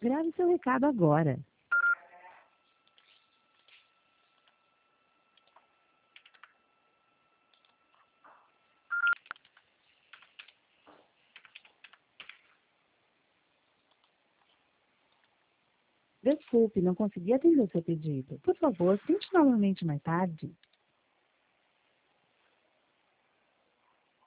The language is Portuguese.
Grave seu recado agora. Desculpe, não consegui atender o seu pedido. Por favor, tente novamente mais tarde.